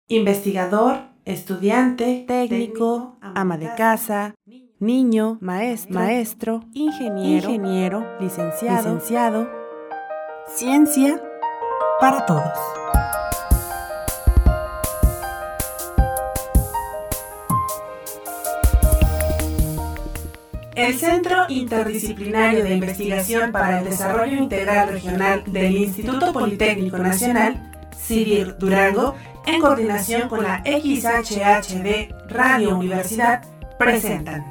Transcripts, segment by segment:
investigador, estudiante, técnico, ama de casa, niño, maestro, ingeniero, licenciado. Ciencia para todos. El Centro Interdisciplinario de Investigación para el Desarrollo Integral Regional del Instituto Politécnico Nacional, CIDIR Durango, en coordinación con la XHHD Radio Universidad, presentan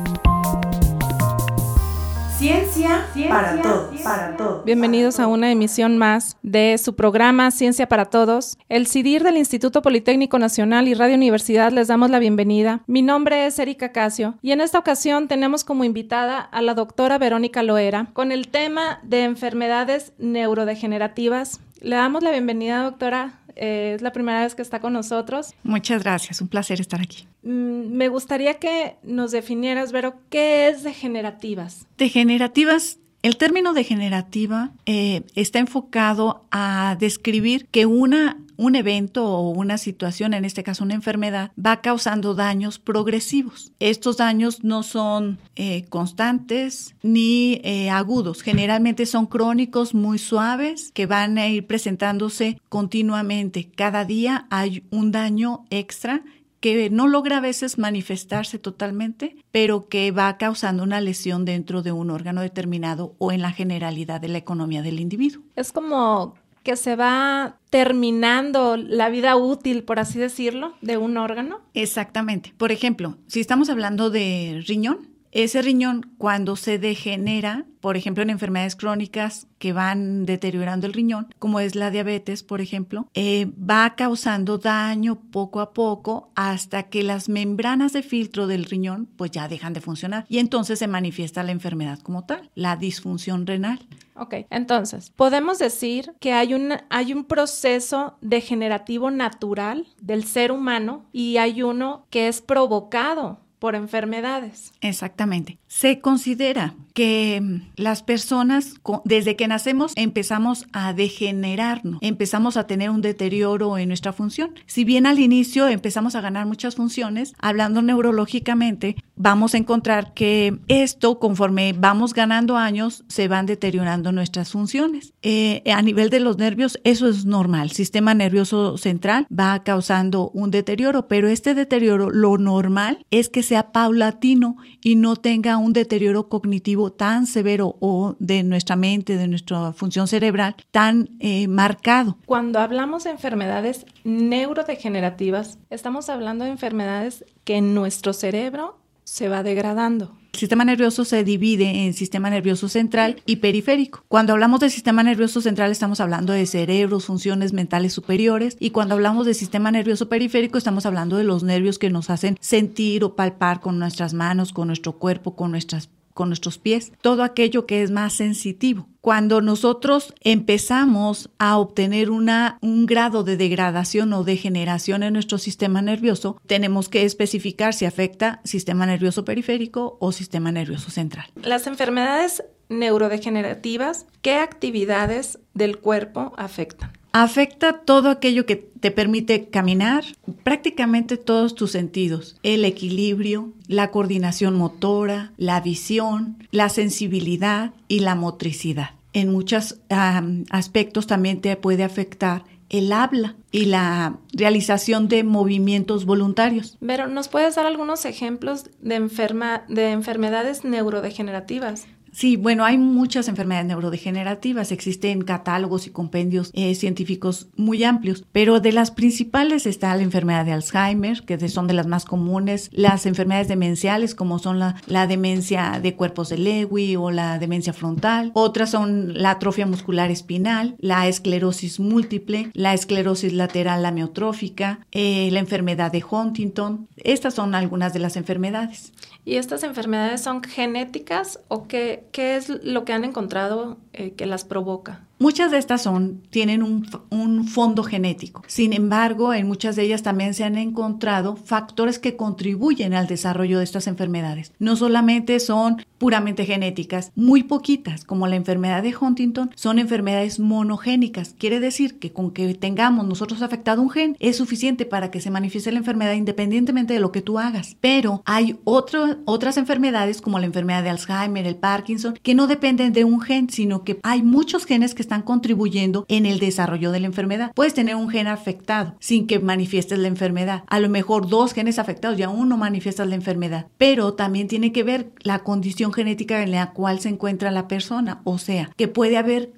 Ciencia para Todos. Bienvenidos a una emisión más de su programa Ciencia para Todos. El CIDIR del Instituto Politécnico Nacional y Radio Universidad les damos la bienvenida. Mi nombre es Erika Casio y en esta ocasión tenemos como invitada a la doctora Verónica Loera con el tema de enfermedades neurodegenerativas. Le damos la bienvenida, doctora. Es la primera vez que está con nosotros. Muchas gracias, un placer estar aquí. Me gustaría que nos definieras, Vero, ¿qué es degenerativas? Degenerativas, el término degenerativa está enfocado a describir que un evento o una situación, en este caso una enfermedad, va causando daños progresivos. Estos daños no son constantes ni agudos. Generalmente son crónicos, muy suaves, que van a ir presentándose continuamente. Cada día hay un daño extra que no logra a veces manifestarse totalmente, pero que va causando una lesión dentro de un órgano determinado o en la generalidad de la economía del individuo. Es como que se va terminando la vida útil, por así decirlo, de un órgano. Exactamente. Por ejemplo, si estamos hablando de riñón, ese riñón cuando se degenera, por ejemplo, en enfermedades crónicas que van deteriorando el riñón, como es la diabetes, por ejemplo, va causando daño poco a poco hasta que las membranas de filtro del riñón pues ya dejan de funcionar y entonces se manifiesta la enfermedad como tal, la disfunción renal. Ok, entonces, podemos decir que hay un proceso degenerativo natural del ser humano y hay uno que es provocado por enfermedades. Exactamente. Se considera que las personas, desde que nacemos, empezamos a degenerarnos, empezamos a tener un deterioro en nuestra función. Si bien al inicio empezamos a ganar muchas funciones, hablando neurológicamente, vamos a encontrar que esto, conforme vamos ganando años, se van deteriorando nuestras funciones. A nivel de los nervios, eso es normal. El sistema nervioso central va causando un deterioro, pero este deterioro, lo normal es que sea paulatino y no tenga un deterioro cognitivo tan severo o de nuestra mente, de nuestra función cerebral, tan marcado. Cuando hablamos de enfermedades neurodegenerativas, estamos hablando de enfermedades que en nuestro cerebro se va degradando. El sistema nervioso se divide en sistema nervioso central y periférico. Cuando hablamos del sistema nervioso central estamos hablando de cerebros, funciones mentales superiores, y cuando hablamos del sistema nervioso periférico estamos hablando de los nervios que nos hacen sentir o palpar con nuestras manos, con nuestro cuerpo, con nuestros pies, todo aquello que es más sensitivo. Cuando nosotros empezamos a obtener un grado de degradación o degeneración en nuestro sistema nervioso, tenemos que especificar si afecta sistema nervioso periférico o sistema nervioso central. Las enfermedades neurodegenerativas, ¿qué actividades del cuerpo afectan? Afecta todo aquello que te permite caminar, prácticamente todos tus sentidos, el equilibrio, la coordinación motora, la visión, la sensibilidad y la motricidad. En muchos aspectos también te puede afectar el habla y la realización de movimientos voluntarios. Pero, ¿nos puedes dar algunos ejemplos de enfermedades neurodegenerativas? Sí, bueno, hay muchas enfermedades neurodegenerativas, existen catálogos y compendios científicos muy amplios, pero de las principales está la enfermedad de Alzheimer, que son de las más comunes, las enfermedades demenciales como son la demencia de cuerpos de Lewy o la demencia frontal, otras son la atrofia muscular espinal, la esclerosis múltiple, la esclerosis lateral amiotrófica, la enfermedad de Huntington. Estas son algunas de las enfermedades. ¿Y estas enfermedades son genéticas o qué es lo que han encontrado que las provoca? Muchas de estas tienen un fondo genético. Sin embargo, en muchas de ellas también se han encontrado factores que contribuyen al desarrollo de estas enfermedades. No solamente son puramente genéticas, muy poquitas, como la enfermedad de Huntington, son enfermedades monogénicas. Quiere decir que con que tengamos nosotros afectado un gen es suficiente para que se manifieste la enfermedad independientemente de lo que tú hagas. Pero hay otras enfermedades como la enfermedad de Alzheimer, el Parkinson, que no dependen de un gen, sino que hay muchos genes que están contribuyendo en el desarrollo de la enfermedad. Puedes tener un gen afectado sin que manifiestes la enfermedad. A lo mejor 2 genes afectados y aún no manifiestas la enfermedad. Pero también tiene que ver la condición genética en la cual se encuentra la persona. O sea, que puede haber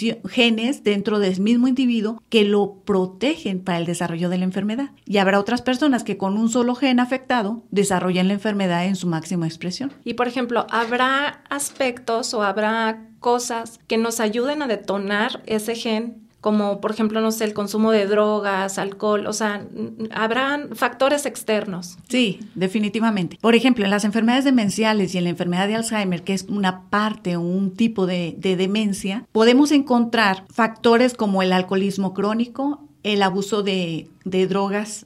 genes dentro del mismo individuo que lo protegen para el desarrollo de la enfermedad. Y habrá otras personas que con un solo gen afectado desarrollan la enfermedad en su máxima expresión. Y por ejemplo, ¿habrá aspectos o habrá cosas que nos ayuden a detonar ese gen? Como, por ejemplo, no sé, el consumo de drogas, alcohol, o sea, ¿habrán factores externos? Sí, definitivamente. Por ejemplo, en las enfermedades demenciales y en la enfermedad de Alzheimer, que es una parte o un tipo de demencia, podemos encontrar factores como el alcoholismo crónico, el abuso de drogas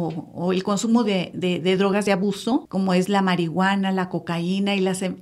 o el consumo de drogas de abuso, como es la marihuana, la cocaína y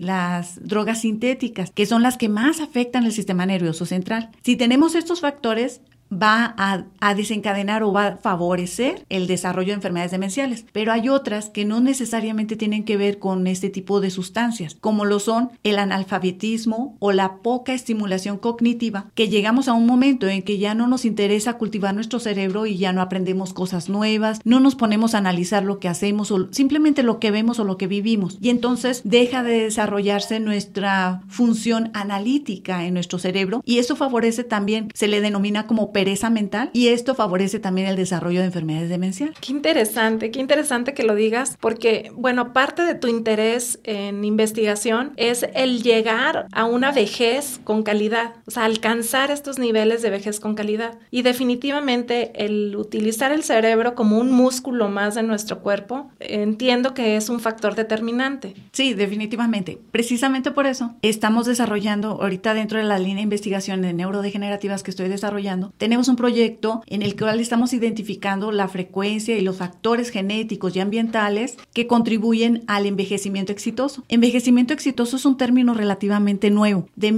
las drogas sintéticas, que son las que más afectan el sistema nervioso central. Si tenemos estos factores, va a desencadenar o va a favorecer el desarrollo de enfermedades demenciales. Pero hay otras que no necesariamente tienen que ver con este tipo de sustancias, como lo son el analfabetismo o la poca estimulación cognitiva, que llegamos a un momento en que ya no nos interesa cultivar nuestro cerebro y ya no aprendemos cosas nuevas, no nos ponemos a analizar lo que hacemos o simplemente lo que vemos o lo que vivimos. Y entonces deja de desarrollarse nuestra función analítica en nuestro cerebro y eso favorece también, se le denomina como pereza mental y esto favorece también el desarrollo de enfermedades demenciales. Qué interesante que lo digas porque, bueno, parte de tu interés en investigación es el llegar a una vejez con calidad, o sea, alcanzar estos niveles de vejez con calidad y definitivamente el utilizar el cerebro como un músculo más de nuestro cuerpo, entiendo que es un factor determinante. Sí, definitivamente. Precisamente por eso estamos desarrollando ahorita dentro de la línea de investigación de neurodegenerativas que estoy desarrollando, tenemos un proyecto en el cual estamos identificando la frecuencia y los factores genéticos y ambientales que contribuyen al envejecimiento exitoso. Envejecimiento exitoso es un término relativamente nuevo. De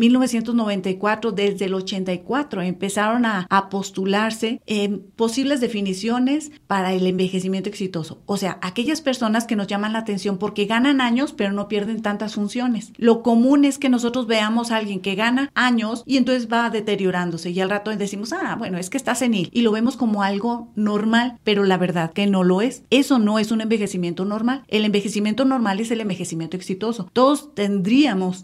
1994, desde el 84, empezaron a postularse posibles definiciones para el envejecimiento exitoso. O sea, aquellas personas que nos llaman la atención porque ganan años, pero no pierden tantas funciones. Lo común es que nosotros veamos a alguien que gana años y entonces va deteriorándose y al rato decimos, bueno, es que está senil y lo vemos como algo normal, pero la verdad que no lo es. Eso no es un envejecimiento normal. El envejecimiento normal es el envejecimiento exitoso. Todos tendríamos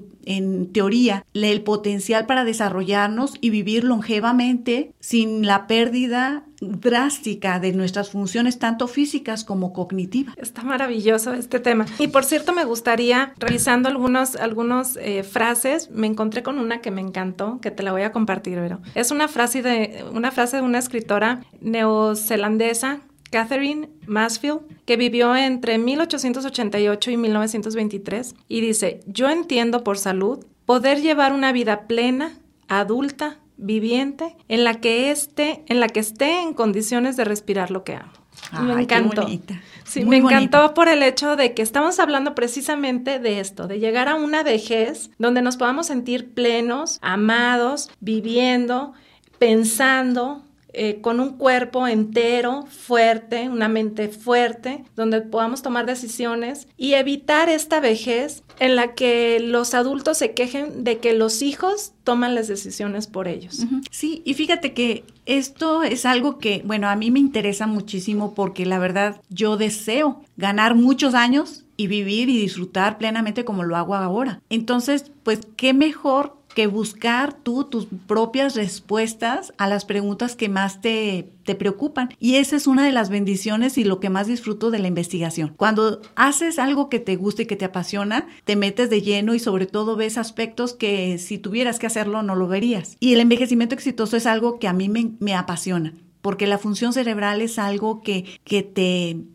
en teoría el potencial para desarrollarnos y vivir longevamente sin la pérdida drástica de nuestras funciones tanto físicas como cognitivas. Está maravilloso este tema. Y por cierto, me gustaría, revisando algunos frases, me encontré con una que me encantó, que te la voy a compartir, Vero. Es una frase de una escritora neozelandesa, Catherine Mansfield, que vivió entre 1888 y 1923, y dice: yo entiendo por salud poder llevar una vida plena, adulta, viviente, en la que esté en condiciones de respirar lo que amo. Me encantó. Qué bonita. Sí, me encantó por el hecho de que estamos hablando precisamente de esto, de llegar a una vejez donde nos podamos sentir plenos, amados, viviendo, pensando, con un cuerpo entero, fuerte, una mente fuerte, donde podamos tomar decisiones y evitar esta vejez en la que los adultos se quejen de que los hijos toman las decisiones por ellos. Uh-huh. Sí, y fíjate que esto es algo que, bueno, a mí me interesa muchísimo porque la verdad yo deseo ganar muchos años y vivir y disfrutar plenamente como lo hago ahora. Entonces, pues, ¿qué mejor que buscar tú tus propias respuestas a las preguntas que más te preocupan? Y esa es una de las bendiciones y lo que más disfruto de la investigación. Cuando haces algo que te gusta y que te apasiona, te metes de lleno y sobre todo ves aspectos que si tuvieras que hacerlo no lo verías. Y el envejecimiento exitoso es algo que a mí me apasiona, porque la función cerebral es algo que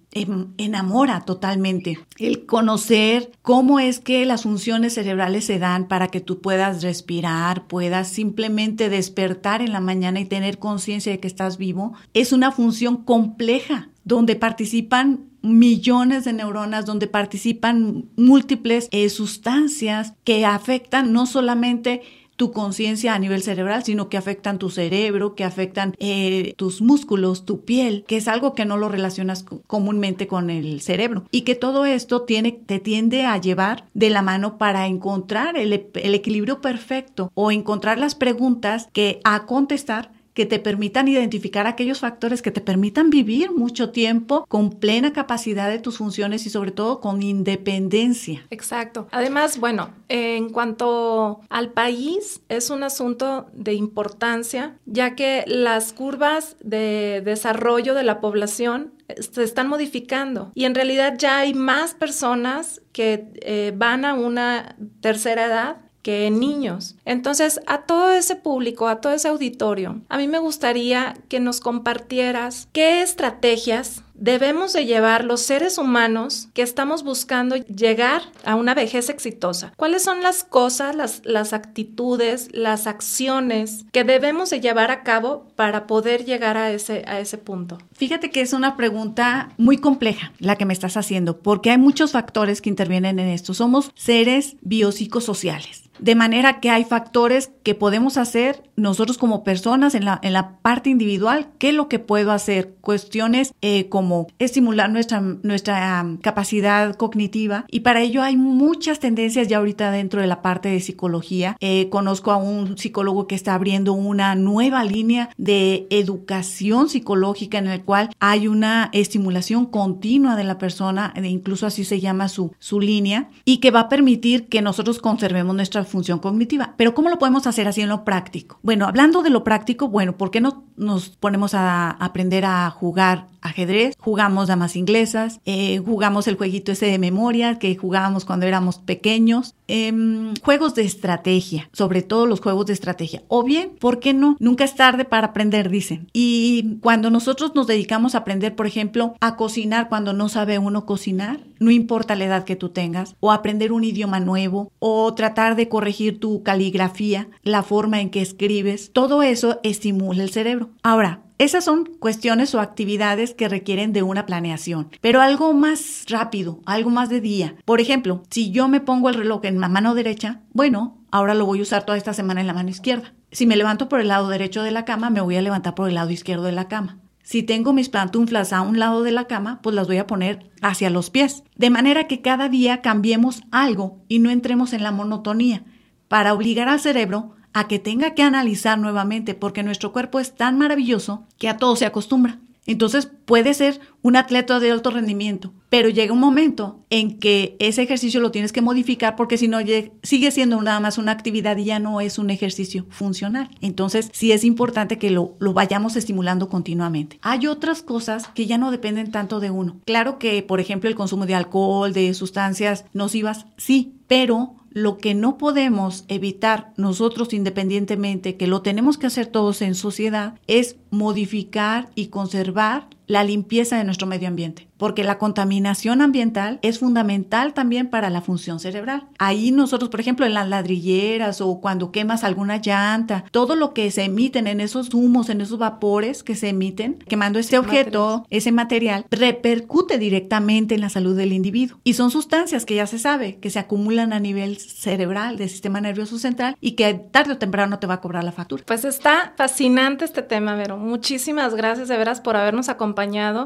enamora totalmente. El conocer cómo es que las funciones cerebrales se dan para que tú puedas respirar, puedas simplemente despertar en la mañana y tener conciencia de que estás vivo, es una función compleja donde participan millones de neuronas, donde participan múltiples sustancias que afectan no solamente tu conciencia a nivel cerebral, sino que afectan tu cerebro, que afectan tus músculos, tu piel, que es algo que no lo relacionas comúnmente con el cerebro. Y que todo esto te tiende a llevar de la mano para encontrar el equilibrio perfecto o encontrar las preguntas a contestar que te permitan identificar aquellos factores que te permitan vivir mucho tiempo con plena capacidad de tus funciones y sobre todo con independencia. Exacto. Además, bueno, en cuanto al país, es un asunto de importancia, ya que las curvas de desarrollo de la población se están modificando y en realidad ya hay más personas que van a una tercera edad que niños. Entonces, a todo ese público, a todo ese auditorio, a mí me gustaría que nos compartieras qué estrategias debemos de llevar los seres humanos que estamos buscando llegar a una vejez exitosa. ¿Cuáles son las cosas, las actitudes, las acciones que debemos de llevar a cabo para poder llegar a ese punto? Fíjate que es una pregunta muy compleja la que me estás haciendo, porque hay muchos factores que intervienen en esto. Somos seres biopsicosociales. De manera que hay factores que podemos hacer nosotros como personas en la parte individual. ¿Qué es lo que puedo hacer? Cuestiones como estimular nuestra capacidad cognitiva, y para ello hay muchas tendencias ya ahorita dentro de la parte de psicología. Conozco a un psicólogo que está abriendo una nueva línea de educación psicológica en el cual hay una estimulación continua de la persona, incluso así se llama su línea, y que va a permitir que nosotros conservemos nuestra función cognitiva. Pero ¿cómo lo podemos hacer así en lo práctico? Bueno, hablando de lo práctico, ¿por qué no nos ponemos a aprender a jugar ajedrez? Jugamos damas inglesas, jugamos el jueguito ese de memoria que jugábamos cuando éramos pequeños, juegos de estrategia, sobre todo los juegos de estrategia. O bien, ¿por qué no? Nunca es tarde para aprender, dicen. Y cuando nosotros nos dedicamos a aprender, por ejemplo, a cocinar cuando no sabe uno cocinar, no importa la edad que tú tengas, o aprender un idioma nuevo, o tratar de corregir tu caligrafía, la forma en que escribes, todo eso estimula el cerebro. Ahora, esas son cuestiones o actividades que requieren de una planeación, pero algo más rápido, algo más de día. Por ejemplo, si yo me pongo el reloj en la mano derecha, ahora lo voy a usar toda esta semana en la mano izquierda. Si me levanto por el lado derecho de la cama, me voy a levantar por el lado izquierdo de la cama. Si tengo mis pantuflas a un lado de la cama, pues las voy a poner hacia los pies. De manera que cada día cambiemos algo y no entremos en la monotonía, para obligar al cerebro a que tenga que analizar nuevamente, porque nuestro cuerpo es tan maravilloso que a todo se acostumbra. Entonces puede ser un atleta de alto rendimiento, pero llega un momento en que ese ejercicio lo tienes que modificar, porque si no sigue siendo nada más una actividad y ya no es un ejercicio funcional. Entonces sí es importante que lo vayamos estimulando continuamente. Hay otras cosas que ya no dependen tanto de uno. Claro que, por ejemplo, el consumo de alcohol, de sustancias nocivas, sí, pero lo que no podemos evitar nosotros independientemente, que lo tenemos que hacer todos en sociedad, es modificar y conservar la limpieza de nuestro medio ambiente, porque la contaminación ambiental es fundamental también para la función cerebral. Ahí nosotros, por ejemplo, en las ladrilleras o cuando quemas alguna llanta, todo lo que se emiten en esos humos, en esos vapores que se emiten, quemando ese objeto, ese material, repercute directamente en la salud del individuo. Y son sustancias que ya se sabe que se acumulan a nivel cerebral, del sistema nervioso central, y que tarde o temprano te va a cobrar la factura. Pues está fascinante este tema, Vero. Muchísimas gracias de veras por habernos acompañado.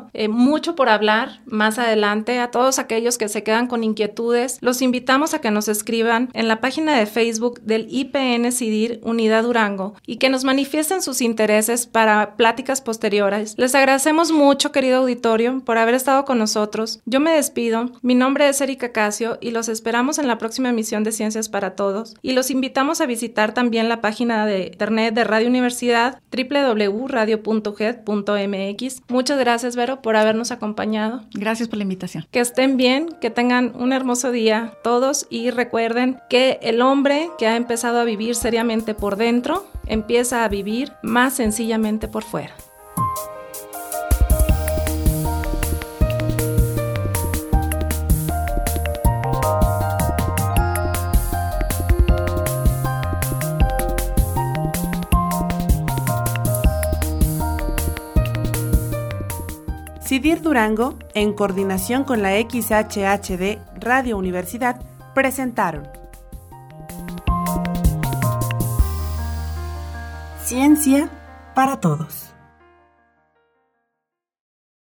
Mucho por hablar más adelante. A todos aquellos que se quedan con inquietudes, los invitamos a que nos escriban en la página de Facebook del IPN CIDIR Unidad Durango y que nos manifiesten sus intereses para pláticas posteriores. Les agradecemos mucho, querido auditorio, por haber estado con nosotros. Yo me despido. Mi nombre es Erika Casio y los esperamos en la próxima emisión de Ciencias para Todos, y los invitamos a visitar también la página de internet de Radio Universidad, www.radio.uged.mx. Muchas gracias, Vero, por habernos acompañado. Gracias por la invitación. Que estén bien, que tengan un hermoso día todos, y recuerden que el hombre que ha empezado a vivir seriamente por dentro empieza a vivir más sencillamente por fuera. CIDIR Durango, en coordinación con la XHHD Radio Universidad, presentaron Ciencia para Todos.